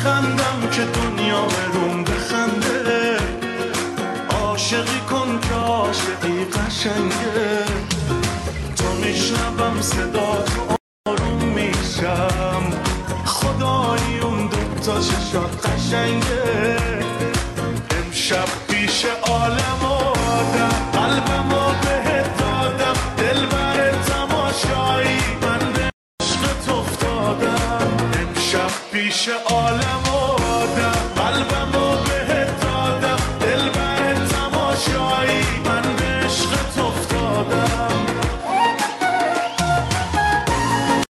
میخندم که دنیا بروم بخنده، عاشقی کن که عاشقی قشنگه، تا میشنوم صدا تو آروم میشم، خدایی اون دوتا چشات قشنگه، امشب پیش عالم آدم قلبمو بهت دادم، دل بر تماشایی من به عشقت افتادم، امشب پیش عالم آدم